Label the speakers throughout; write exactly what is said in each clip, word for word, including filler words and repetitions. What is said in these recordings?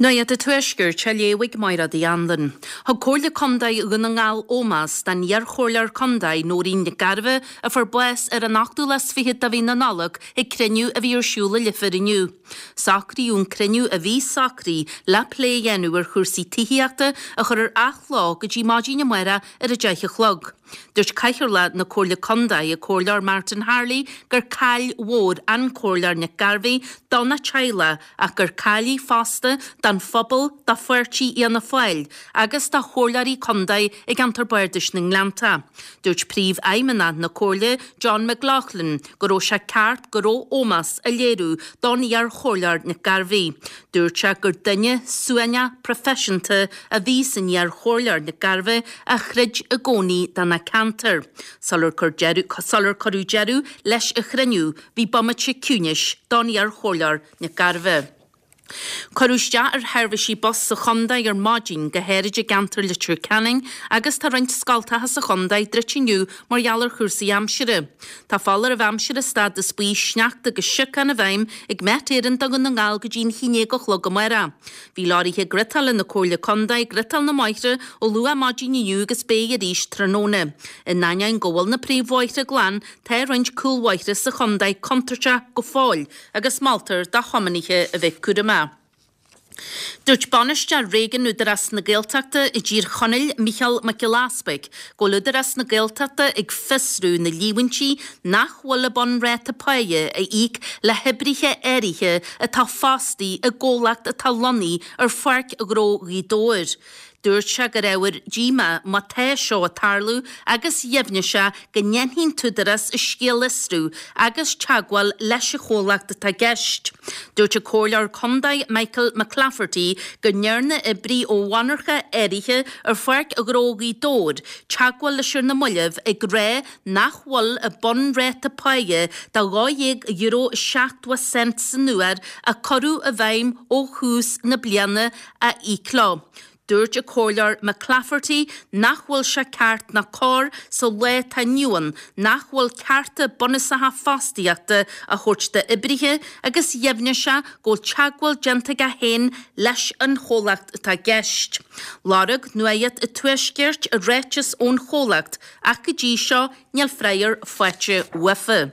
Speaker 1: Nuair a tuaisgur te léigh maira dí andan. Thg cóirla condaid ghna ngáil ómas den níor chóirlear condaid nóirín na garbh a for buas ar an nachtú las fihe a bhí na nalach ag creniu a bhí ar siúla lifir iniu. Sacríún creniu a bhí sacrí le plé dhéanú ar chuirsaí tithiíachta a chur ar ach lá go dtí mádí na maira ar a deiche chlog. Dúirt caiithirla na cóirla condaid a cóirlear Martin Harley gur cail mhór an cóirlear na garbhaí donna teile ach gur cailí fásta dan phobal da fuirtí íana fáil agus da chóirlearí condaid ag antar buirdeis na nglanta. Dúirt príomh aimimena na cóirla John McLaughlin go raibh sé ceart go raibh ómas a léirú don ar chóirlear na garbhaí. Dúirt sé gur duine suaine professionta a bhí san ar chóirlear na garbha a chrid a gcónaí dan na cantar. Salar corú jeru leis a chreniu bhí bommate cúnis don ar chóirlear na garbha. Corúiste ar heirbhí bos sa chondaid ar mádín go héirid gantar litir canning agus tá roint scaltathe sa chondaid dritiniu margheallar chuirsaí amsire. Tá fallar a bhamsire stad de spí sneachta go sican a bhaim ag metéiran do an ngáil go dín chiné go chlog amara. Bhí láirithe grital na cóirla condaid grital na maithre ó lua mádín niu agus bé a ríis tróna. In naine ggóil na príomhhaithre glan tá roint cúlhaithre sa chondaid contrate go fáil agus maltar da chomanithe a bheith cúrama. Dúirt baniste régan údaras na Gaeltachta i ddír chonneil Michael McGillasbeck go údaras na Gaeltachta ag fisrú na líhaintí nach bhfuil bon réta paie a íc le hebrithe éirithe a tá fástaí a ggólacht a tá lonaí ar farc a gró ghidóir. Dúirt se go raibhar díma má té seo a tarlú agus dhéimne se go ngenhín túdaras i scéalastrú agus teagháil leis a chólacht a tá geist. Dúirt a cóirlear condaid Michael McLafferty go nearna i brí ó bhanarcha éirithe ar farc a grógaí dóir, teagháil leis na muileh ag ré nach bhfuil a bon réta paie dá gáhéag euro seachtha cent san nuair a corú a bhaim ó chús na bliana a íclá. Dúirt a cóirlear McLafferty nach bhfuil se ceart na cór sa le tá nuan nach bhfuil cearta bonasathe fástaíachta a chuirte ibrithe agus dhéimne se go teagháil genta go héin leis an chólacht tá geist. Lárug nuaiad a tuaisceart a réitis ón chólacht ach go dtí seo neal freiar foiite ufa.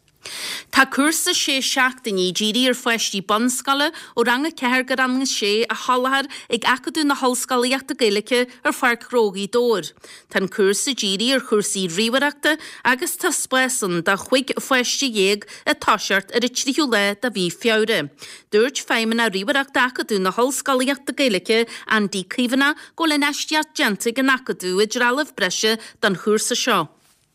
Speaker 1: Tá cuasa sé seachtaí ddírí ar foiistí bonscala ó rang a ceir go rang sé a hallahar ag acadú na hallscalaíochta Gaeilge ar farc rógaí dóir. Tá cuasa ddírí ar chuirsaí ríomhaireachta agus tá spéisan de chuig foiistí dhéag a táseart ar i tríú le a bhí feabhre. Dúirt féimeann a ríomhaireachta acadú na hallscalaíochta Gaeilge an dícríomhanna go le neisteart genta gan acadú i drálamh breise don chuirsa seo.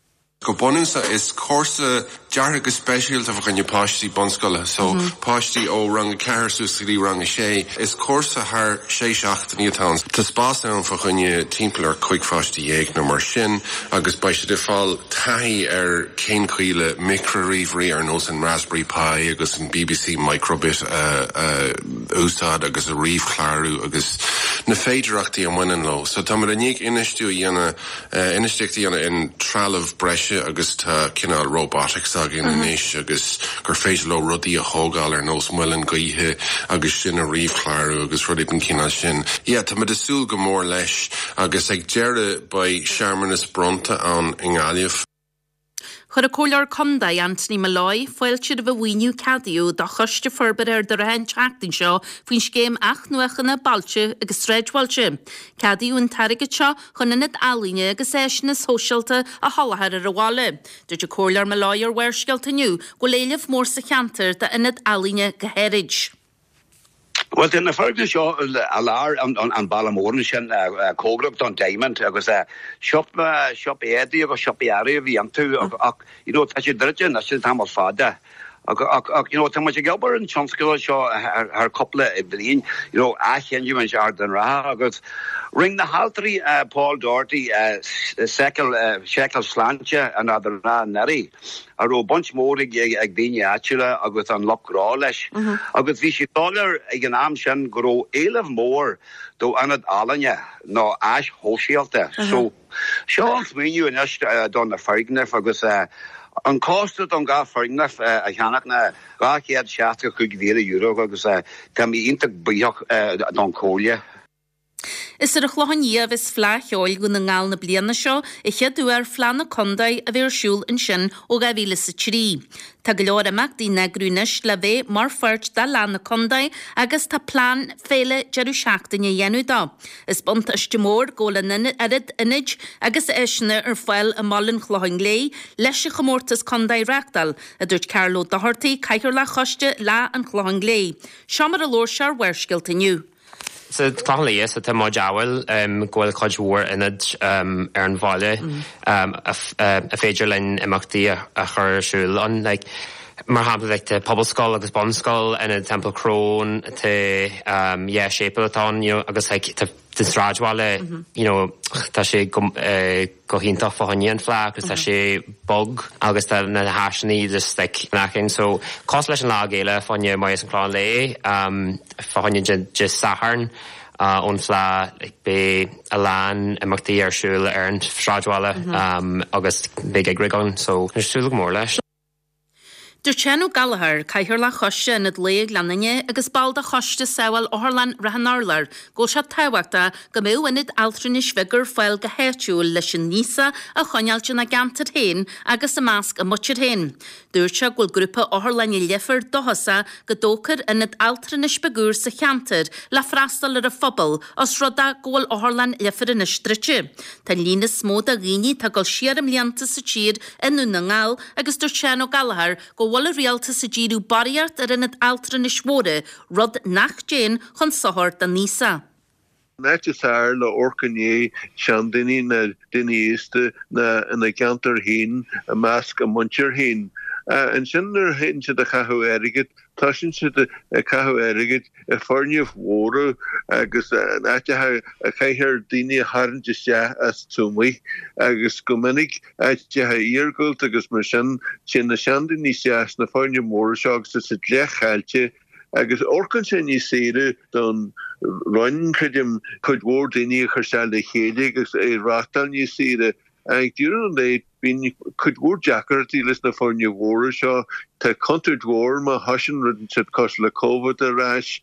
Speaker 2: Go bonúsa is cósa deartha go speisialta fa chunne páistí bonscoile, so páistí ó rang ceair súsaí rang sé is cósa th sé seachta níotán. Tá spás ann fa chunne timppla ar chuig fáistí dhéag nó mar sin agus ba sé de fáil taithí ar cén chuile microríomhrí ar nós an Raspberry Pi agus an B B C microbit uh, uh, úsáid agus a riomhchláirú agus na féidireachtaí an bhainean lo. So tá mar a níag inistú dhéana uh, inisteachtaí dhéana in trealamh breise agus tá cinál robotics agin in éis agus gur féidir le rudaí a thógáil ar nós muilin gaothe agus sin a riomhchláirú agus rudí an cinál sin. Ia, tá mud asúil go mór leis agus ag dearda ba seamarnas bronta an ingáileamh.
Speaker 1: Chur a cóirlear condaid Anthony Malloy foiiltear a bhhaoiniú cadiú dá chuiste forbar ar do rahan teachtain seo faoin scéim ach nuachana bailse agus stréidhailte. Cadiú an tarigad seo chun inad alíne agus éisina sóisialta a hallahar ar a bháile. Dúirt a cóirlear Malloy ar bhuirscealta nniu go léileh mór sa cheantar de inad alíne go héirid.
Speaker 3: Well, then the first show alar on on Ballamore sin cógrab don Diamond agus shop shop édi agus shop area vi am tú you know tá sé drite na sin tam fada you know tá much gelber and chanskilla show her couple of blin you know Ashen you and Jordan Ra agus ring the haltry uh, Paul Doherty uh, Sekel uh, Shekel Slancha and other na neri a ro bunch more ag ag bíine atúla agus an lochrá leis agus bhí sé dollar ag an am sin go éileh mór do anad alanne ná as hóisialta so seo an smíniu in is don na fergnef agus An cósta an gá foringnach a cheannach na gáchéad seaachta chuig mhíle euro agus tá mí ionta bíoch don cóile.
Speaker 1: Is ar a chlohanníomh is fleáil go na ngáil na bliana seo i cheadú ar fleanna condaid a bhír siúil in sin ó ga bhíle sa trí. Tá go leor amach dí na grúnis le bheith mar fuirt dá leanna condaid agus tá plán féle jeú seachtainine dhéanú dá. Is bont istimór ggóla arid inid agus éisina ar fáil a mallin chlohain lé leis a chomórtas condaid reachtal a dúirt Carlo Doherty caiithir le choiste le an chlohain lé. Seamar a lór sear weirsciiltaniu.
Speaker 4: So cláí is tá má deáil ghfuil chuidhór inad ar an bháile a féidir lein imachtaí a chur siúil an mar hapla like the pobl skull agus bon skull in a temple crone te um yeah shape atá you know agus like te te strajwale you know tá sé go hinta fo hanian fla agus tá sé bug agus tá na hasni just like knacking so cost leis an lagéile fanne mai an clan lei um fo hanian just saharn uh on fla like be alan imachtaí ar siúil ar an strajwale um agus big agrigon so there's still more leis.
Speaker 1: Dúir Cheanú Gallagher caiithir le choiste in léag leanine agus balda choiste saoil óharlan rahanarlar go se táhachta go mé winid altrinis vigur fáil go héitiúil leis an nísa a chonealte na gantar héin agus a másc a mutir héin. Dúir se ghfuil grúpa óharlan i lefar dohasa go dócar inid altrinis begúr sa cheantar le freastal ar a phobal os roda ghfuil óharlan lefar in istrite. Tá lína smód a ghini tá ghil siar am lianta sa tír inú na ngáil agus dúir Cheanú Gallagher go Walla realta sa díú bariart ar inad altran is móre, rud nach Jane chun sohart a nísa.
Speaker 5: Netjesar le orkané Shandini na dinéiste na in a gantar heen a mask a muncher heen. Uh, en sinner heen se de chahu eriget, tashin se de chahu eriget, a farni of water, agus natja ha a chaiher dini harn just ja as tumi, agus gominnig, atja ha eargult, agus mar sin, sin na Shandini sias na farni morshogs, se lech haltje, agus orkan sin ni sere don run credim could ward dini chersal de chédig, agus e ratal ni sere, Ag dúran le bín could ward jacker tí lis na fórne wóra seo tá country dwór ma hasin rudin sit cos le COVID a ras.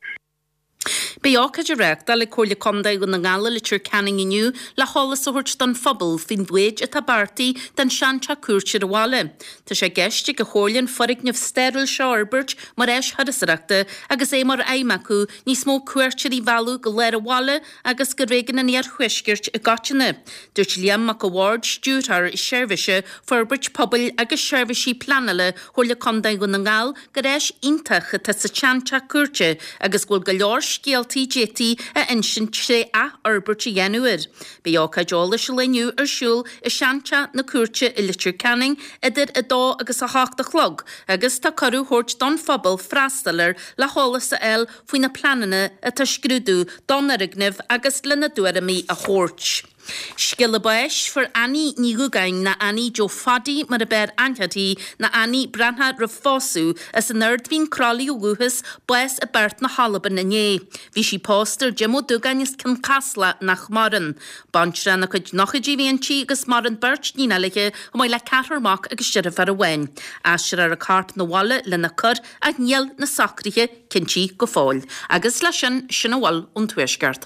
Speaker 1: Beácha reachta le cóla condaid go na ngála le tír canning iniu le hálas a húirt don phobal fin dweid a tabartí den seanta cuairtear bháile. Tá sé geiste go chóirlinn forig nefh steril seo arbeirt mar éis hadasreachta agus é mar éimeacu níos mó cuairtear í bhealú go leir a bháile agus go régan na níar chuisgirt a gatainine. Dúirt Liam McAward stúrthar i seirbhise forbeirt pobl agus seirbhisí planala chóla condaid go na ngáil go réis iontacha tá sa seanta cuairte agus ghfuil go leor Scialtí J T a insin sé a arbeirt i dhéanúir. Beácha deála se leniu ar siúil i seanta na cuairte i litir canning idir a dá agus a háachta chlog, agus tá carú thuirt don phobal freastalir le hálas a el faoin na planana a tá scrúdú don arignimh agus lena dúramí a chóirt. Skille bais for Annie Nigugain na Annie Jo Fadi mar a ber anchati na Annie Branha Rafosu as a nerdvin crolly uguhus bais a bert na halaban na nye. Vishi poster Jimo Duganis can casla nach marin. Banchra na could nochajivianchi gus marin birch nina like o my la catter mock a gishira for a wen. Ashra a carp na walla lena cur ag niel na sacrihe kinchi go fall. Agus lashan shinawal untwishgart.